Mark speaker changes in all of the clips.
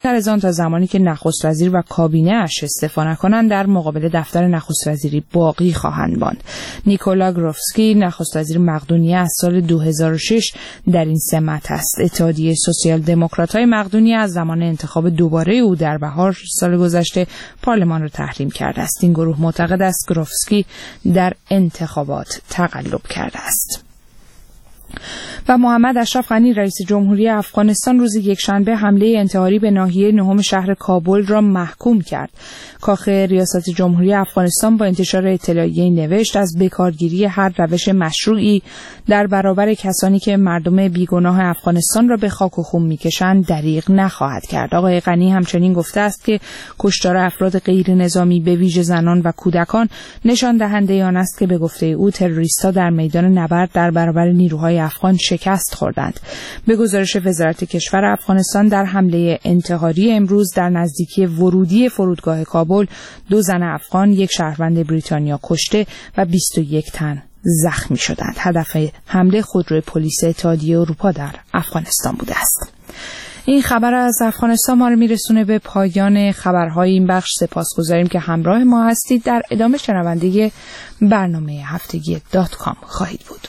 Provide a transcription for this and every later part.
Speaker 1: در از آن تا زمانی که نخست وزیر و کابینه اش استعفا نکنند در مقابل دفتر نخست وزیری باقی خواهند ماند. نیکولا گروفسکی نخست وزیر مقدونیه از سال 2006 در این سمت است. اتحادیه سوسیال دموکرات‌های مقدونیه از زمان انتخاب دوباره او در بهار سال گذشته پارلمان را تحریم کرده است. این گروه معتقد است گروفسکی در انتخابات تقلب کرده است. و محمد اشرف غنی رئیس جمهوری افغانستان روز یکشنبه حمله انتحاری به ناحیه نهم شهر کابل را محکوم کرد. کاخ ریاست جمهوری افغانستان با انتشار اطلاعیه‌ای نوشت از بکارگیری هر روش مشروعی در برابر کسانی که مردم بیگناه افغانستان را به خاک و خون می‌کشند دریغ نخواهد کرد. آقای غنی همچنین گفته است که کشتار افراد غیر نظامی به ویژه زنان و کودکان نشان دهنده آن است که به گفته او تروریست‌ها در میدان نبرد در برابر نیروهای افغان شکست خوردند. به گزارش وزارت کشور افغانستان در حمله انتحاری امروز در نزدیکی ورودی فرودگاه کابل 2 زن افغان، 1 شهروند بریتانیا کشته و 21 تن زخمی شدند. هدف حمله خودروی پلیس اتحادیه اروپا در افغانستان بوده است. این خبر از افغانستان ما رو میرسونه به پایان خبرهای این بخش. سپاسگزاریم که همراه ما هستید. در ادامه شنونده برنامه هفتگی .com خواهید بود.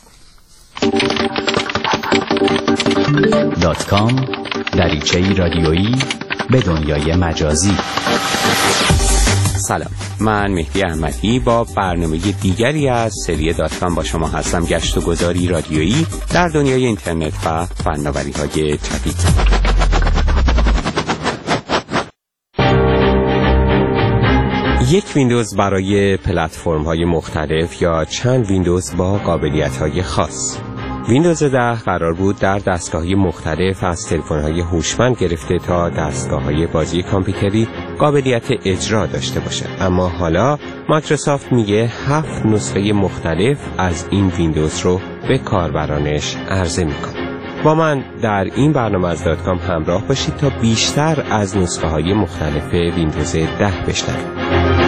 Speaker 2: .com دریچه‌ای رادیویی به دنیای مجازی.
Speaker 3: سلام، من مهدی احمدی با برنامه دیگری از سری .com با شما هستم. گشت و گذاری رادیویی در دنیای اینترنت و فناوری‌های جدید. یک ویندوز برای پلتفرم‌های مختلف یا چند ویندوز با قابلیت‌های خاص. ویندوز 10 قرار بود در دستگاه‌های مختلف از تلفن‌های هوشمند گرفته تا دستگاه‌های بازی کامپیوتری قابلیت اجرا داشته باشه، اما حالا مایکروسافت میگه 7 نسخه مختلف از این ویندوز رو به کاربرانش عرضه میکنه. با من در این برنامه از .com همراه باشید تا بیشتر از نسخه‌های مختلف ویندوز 10 بشنوید.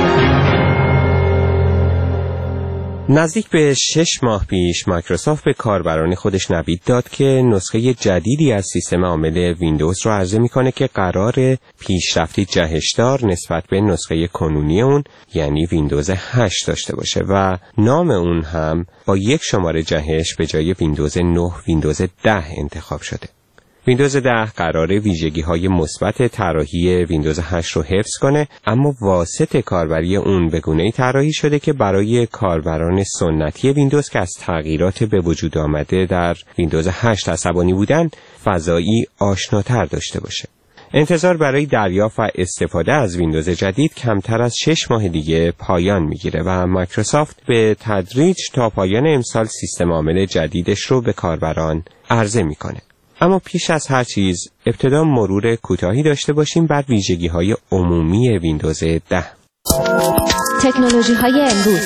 Speaker 3: نزدیک به 6 ماه پیش مایکروسافت به کاربران خودش نوید داد که نسخه جدیدی از سیستم عامل ویندوز رو عرضه میکنه که قرار پیشرفتی جهشدار نسبت به نسخه کنونی اون یعنی ویندوز 8 داشته باشه و نام اون هم با 1 شماره جهش به جای ویندوز 9 ویندوز 10 انتخاب شده. ویندوز 10 قراره ویژگی‌های مثبت طراحی ویندوز 8 رو حفظ کنه، اما واسط کاربری اون به گونه‌ای طراحی شده که برای کاربران سنتی ویندوز که از تغییرات به وجود آمده در ویندوز 8 عصبانی بودن، فضایی آشناتر داشته باشه. انتظار برای دریافت و استفاده از ویندوز جدید کمتر از 6 ماه دیگه پایان میگیره و مایکروسافت به تدریج تا پایان امسال سیستم عامل جدیدش رو به کاربران عرضه میکنه. اما پیش از هر چیز ابتدا مرور کوتاهی داشته باشیم بر ویژگی‌های عمومی ویندوز 10.
Speaker 4: تکنولوژی‌های امروز.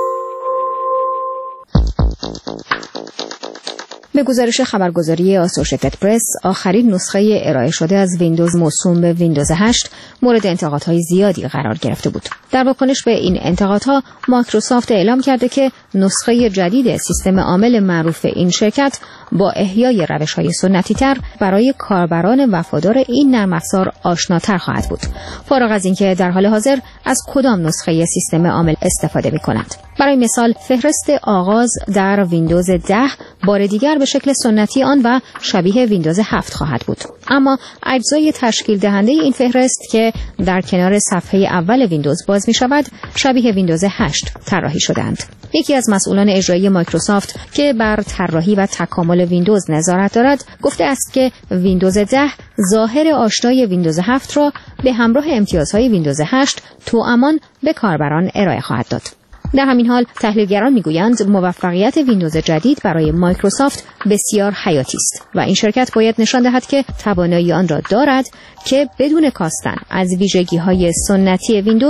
Speaker 4: به گزارش خبرگزاری آسوشیتد پرس، آخرین نسخه ارائه شده از ویندوز موسوم به ویندوز 8 مورد انتقادهای زیادی قرار گرفته بود. در واکنش به این انتقادها، مایکروسافت اعلام کرده که نسخه جدید سیستم عامل معروف این شرکت با احیای روش‌های سنتی‌تر برای کاربران وفادار این نرم افزار آشناتر خواهد بود، فارغ از اینکه در حال حاضر از کدام نسخه سیستم عامل استفاده می‌کنند. برای مثال، فهرست آغاز در ویندوز 10 بار دیگر به شکل سنتی آن و شبیه ویندوز 7 خواهد بود، اما اجزای تشکیل دهنده این فهرست که در کنار صفحه اول ویندوز باز می‌شود، شبیه ویندوز 8 طراحی شدند. یکی از مسئولان اجرایی مایکروسافت که بر طراحی و تکامل ویندوز نظارت دارد، گفته است که ویندوز 10 ظاهر آشنای ویندوز 7 را به همراه امتیازهای ویندوز 8 توامان به کاربران ارائه خواهد داد. در همین حال تحلیلگران میگویند موفقیت ویندوز جدید برای مایکروسافت بسیار حیاتی است و این شرکت باید نشان دهد که توانایی آن را دارد که بدون کاستن از ویژگی‌های سنتی ویندوز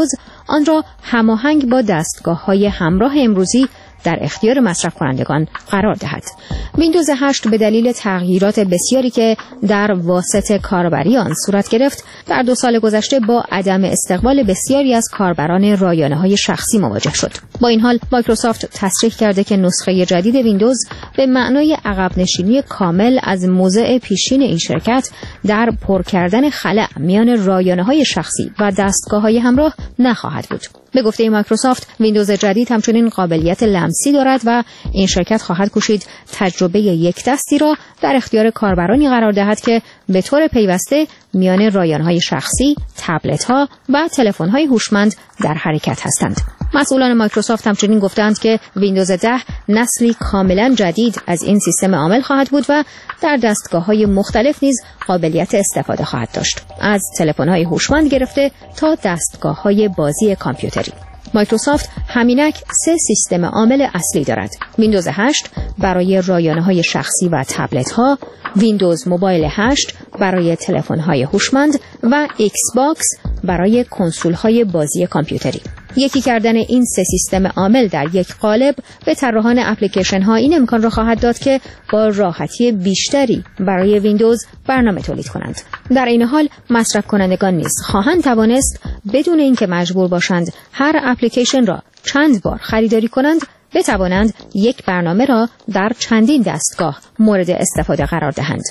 Speaker 4: آن را هماهنگ با دستگاه‌های همراه امروزی در اختیار مصرف کنندگان قرار دهد. ویندوز 8 به دلیل تغییرات بسیاری که در واسط کاربری آن صورت گرفت، در 2 سال گذشته با عدم استقبال بسیاری از کاربران رایانه‌های شخصی مواجه شد. با این حال مایکروسافت تصریح کرده که نسخه جدید ویندوز به معنای عقب نشینی کامل از موضع پیشین این شرکت در پر کردن خلأ میان رایانه‌های شخصی و دستگاه‌های همراه نخواهد بود. به گفته مایکروسافت، ویندوز جدید همچنین قابلیت لمسی دارد و این شرکت خواهد کوشید تجربه یک دستی را در اختیار کاربرانی قرار دهد که به طور پیوسته میان رایانه‌های شخصی، تبلت‌ها و تلفن‌های هوشمند در حرکت هستند. مسئولان مایکروسافت همچنین گفتند که ویندوز 10 نسلی کاملا جدید از این سیستم عامل خواهد بود و در دستگاه‌های مختلف نیز قابلیت استفاده خواهد داشت، از تلفن‌های هوشمند گرفته تا دستگاه‌های بازی کامپیوتری. مایکروسافت همینک 3 سیستم عامل اصلی دارد: ویندوز 8 برای رایانه‌های شخصی و تبلت‌ها، ویندوز موبایل 8 برای تلفن‌های هوشمند و ایکس باکس برای کنسول‌های بازی کامپیوتری. یکی کردن این 3 سیستم عامل در یک قالب به طراحان اپلیکیشن‌ها این امکان را خواهد داد که با راحتی بیشتری برای ویندوز برنامه تولید کنند. در این حال مصرف کنندگان نیز خواهند توانست بدون اینکه مجبور باشند هر اپلیکیشن را چند بار خریداری کنند، بتوانند یک برنامه را در چندین دستگاه مورد استفاده قرار دهند.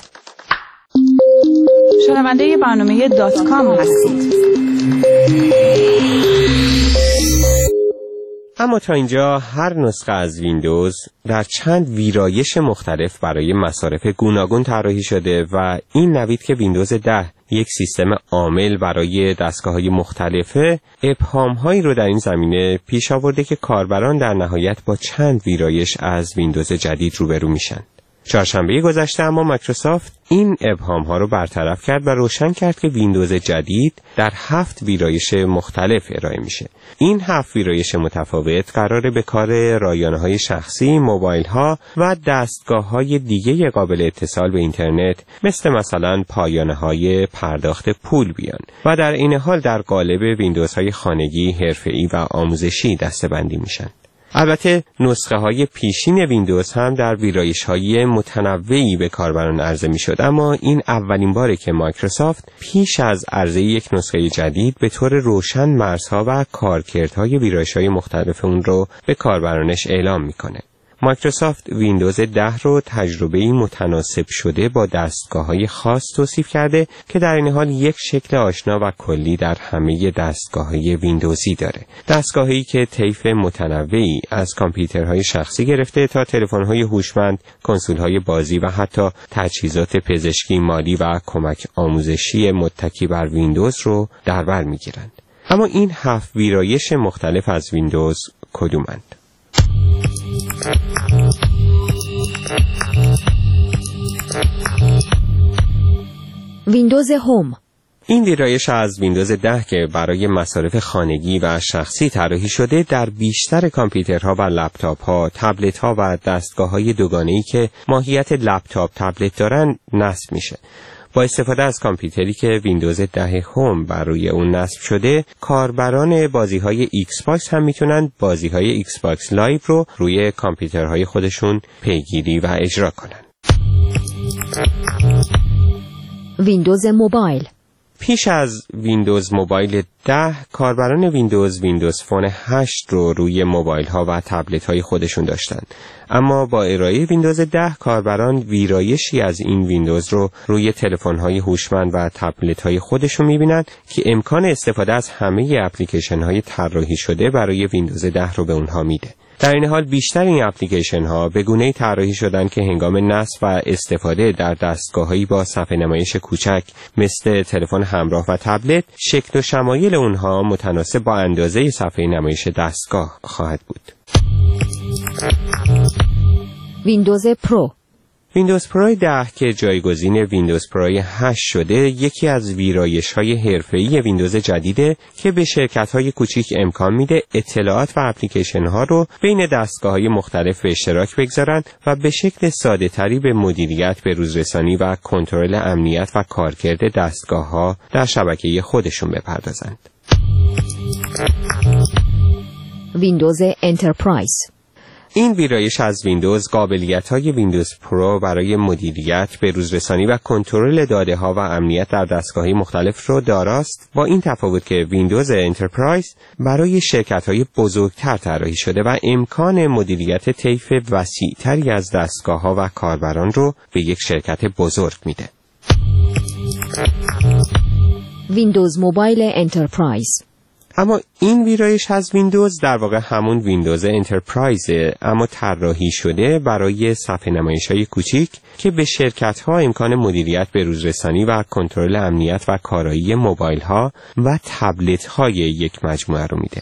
Speaker 1: شنونده برنامه .com هستید.
Speaker 3: اما تا اینجا هر نسخه از ویندوز در چند ویرایش مختلف برای مصارف گوناگون طراحی شده و این نوید که ویندوز 10 یک سیستم عامل برای دستگاه‌های مختلفه، ابهام‌هایی رو در این زمینه پیش آورده که کاربران در نهایت با چند ویرایش از ویندوز جدید روبرو میشن. چهارشنبه گذشته اما مایکروسافت این ابهام‌ها رو برطرف کرد و روشن کرد که ویندوز جدید در 7 ویرایش مختلف ارائه میشه. این 7 ویرایش متفاوت قراره به کار رایانه‌های شخصی، موبایل‌ها و دستگاه‌های دیگه قابل اتصال به اینترنت مثلا پایانه‌های پرداخت پول بیان و در این حال در قالب ویندوزهای خانگی، حرفه‌ای و آموزشی دسته‌بندی میشن. البته نسخه‌های پیشین ویندوز هم در ویرایش‌های متنوعی به کاربران عرضه می‌شد، اما این اولین باره که مایکروسافت پیش از عرضه یک نسخه جدید به طور روشن مرزها و کارکردهای ویرایش‌های مختلف اون رو به کاربرانش اعلام می‌کنه. مایکروسافت ویندوز 10 رو تجربه‌ای متناسب شده با دستگاه‌های خاص توصیف کرده که در این حال یک شکل آشنا و کلی در همه دستگاه‌های ویندوزی داره. دستگاهی که طیف متنوعی از کامپیوترهای شخصی گرفته تا تلفن‌های هوشمند، کنسول‌های بازی و حتی تجهیزات پزشکی، مالی و کمک آموزشی متکی بر ویندوز رو در بر می‌گیرند. اما این 7 ویرایش مختلف از ویندوز کدومند؟
Speaker 4: ویندوز هوم.
Speaker 3: این ویرایش از ویندوز 10 که برای مصارف خانگی و شخصی طراحی شده در بیشتر کامپیوترها و لپتاپ‌ها، تبلت‌ها و دستگاه‌های دوگانه‌ای که ماهیت لپتاپ تبلت دارن نصب میشه. با استفاده از کامپیوتری که ویندوز 10 هوم بر روی اون نصب شده، کاربران بازی‌های ایکس باکس هم میتونن بازی‌های ایکس باکس لایو رو روی کامپیوترهای خودشون پیگیری و اجرا کنن.
Speaker 4: ویندوز موبایل.
Speaker 3: پیش از ویندوز موبایل 10 کاربران ویندوز فون 8 رو روی موبایل ها و تبلت های خودشون داشتن، اما با ارائه ویندوز 10 کاربران ویرایشی از این ویندوز رو روی تلفن های هوشمند و تبلت های خودشون میبینن که امکان استفاده از همه اپلیکیشن های طراحی شده برای ویندوز 10 رو به اونها میده. در این حال بیشتر این اپلیکیشن ها به گونه‌ای طراحی شدن که هنگام نصب و استفاده در دستگاه‌هایی با صفحه نمایش کوچک مثل تلفن همراه و تبلت، شکل و شمایل اونها متناسب با اندازه صفحه نمایش دستگاه خواهد بود.
Speaker 4: ویندوز پرو.
Speaker 3: ویندوز پرو 10 که جایگزین ویندوز پرو 8 شده، یکی از ویرایش‌های حرفه‌ای ویندوز جدیده که به شرکت‌های کوچیک امکان میده اطلاعات و اپلیکیشن‌ها رو بین دستگاه‌های مختلف به اشتراک بگذارن و به شکل ساده‌تری به مدیریت، به روزرسانی و کنترل امنیت و کارکرد دستگاه‌ها در شبکه خودشون بپردازند.
Speaker 4: ویندوز انترپرایز.
Speaker 3: این ویرایش از ویندوز قابلیت‌های ویندوز پرو برای مدیریت، به‌روزرسانی و کنترل داده‌ها و امنیت در دستگاه‌های مختلف رو داراست، با این تفاوت که ویندوز انترپرایز برای شرکت‌های بزرگتر طراحی شده و امکان مدیریت طیف وسیع‌تری از دستگاه‌ها و کاربران رو به یک شرکت بزرگ میده.
Speaker 4: ویندوز موبایل انترپرایز.
Speaker 3: اما این ویرایش از ویندوز در واقع همون ویندوز انترپرایزه، اما طراحی شده برای صفحه نمایش‌های کوچیک که به شرکت‌ها امکان مدیریت، به‌روزرسانی و کنترل امنیت و کارایی موبایل‌ها و تبلت‌های یک مجموعه رو میده.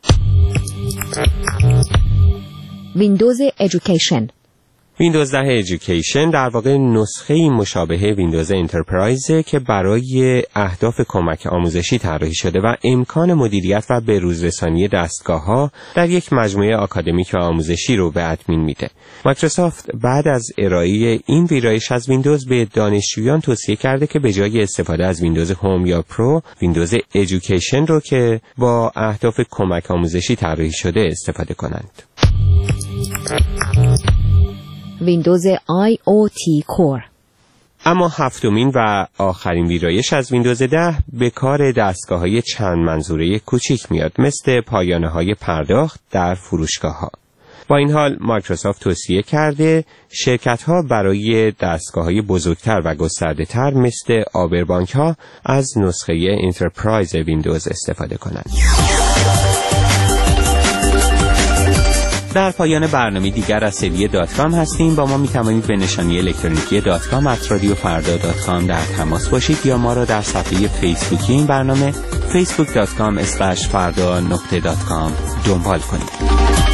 Speaker 4: ویندوز ادویکیشن.
Speaker 3: ویندوز 10 ادویکیشن در واقع نسخه مشابه ویندوز انترپرایزه که برای اهداف کمک آموزشی طراحی شده و امکان مدیریت و به‌روزرسانی دستگاه‌ها در یک مجموعه آکادمیک و آموزشی رو به ادمین میده. مایکروسافت بعد از ارائه این ویرایش از ویندوز به دانشجویان توصیه کرده که به جای استفاده از ویندوز هوم یا پرو، ویندوز ادویکیشن رو که با اهداف کمک آموزشی طراحی شده استفاده کنند.
Speaker 4: ویندوز IoT کور.
Speaker 3: اما هفتمین و آخرین ویرایش از ویندوز 10 به کار دستگاه‌های چند منظوره کوچیک میاد، مثل پایانه‌های پرداخت در فروشگاه‌ها. با این حال مایکروسافت توصیه کرده شرکت‌ها برای دستگاه‌های بزرگتر و گسترده‌تر مثل آبربانک‌ها از نسخه انترپرایز ویندوز استفاده کنند. در پایان برنامه دیگر از سری .com هستیم. با ما می توانید به نشانی الکترونیکی .com@radiofarda.com در تماس باشید یا ما را در صفحه فیسبوکی این برنامه facebook.com/farda.com دنبال کنید.